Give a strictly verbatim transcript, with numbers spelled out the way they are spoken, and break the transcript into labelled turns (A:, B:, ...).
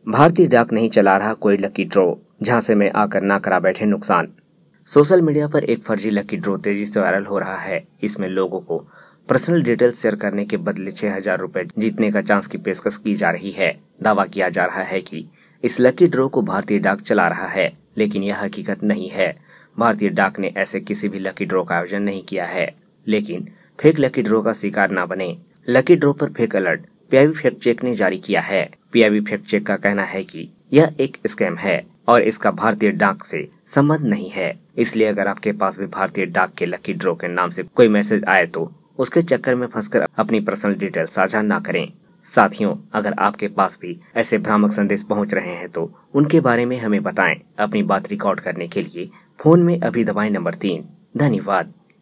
A: भारतीय डाक नहीं चला रहा कोई लकी ड्रॉ, झांसे में आकर ना करा बैठे नुकसान। सोशल मीडिया पर एक फर्जी लकी ड्रॉ तेजी से वायरल हो रहा है। इसमें लोगों को पर्सनल डिटेल्स शेयर करने के बदले छह हजार रुपए जीतने का चांस की पेशकश की जा रही है। दावा किया जा रहा है कि इस लकी ड्रॉ को भारतीय डाक चला रहा है, लेकिन यह हकीकत नहीं है। भारतीय डाक ने ऐसे किसी भी लकी ड्रॉ का आयोजन नहीं किया है। लेकिन फेक लकी ड्रॉ का शिकार न बने। लकी ड्रॉ पर fake alert PIB fact check ने जारी किया है। पीआईबी फैक्ट चेक का कहना है कि यह एक स्कैम है और इसका भारतीय डाक से संबंध नहीं है। इसलिए अगर आपके पास भी भारतीय डाक के लकी ड्रॉ के नाम से कोई मैसेज आए तो उसके चक्कर में फंसकर अपनी पर्सनल डिटेल साझा ना करें। साथियों, अगर आपके पास भी ऐसे भ्रामक संदेश पहुंच रहे हैं तो उनके बारे में हमें बताएं। अपनी बात रिकॉर्ड करने के लिए फोन में अभी दबाएं नंबर तीन। धन्यवाद।